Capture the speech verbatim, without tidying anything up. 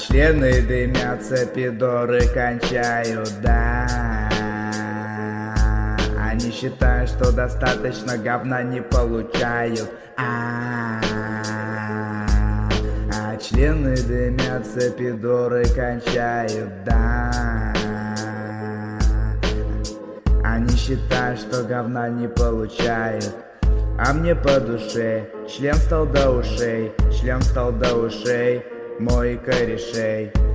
члены дымятся, пидоры кончают, да. Они считают, что достаточно говна не получают. А, а члены дымятся, пидоры кончают, да. Они считают, что говна не получают. А мне по душе, член стал до ушей, член стал до ушей, мой корешей.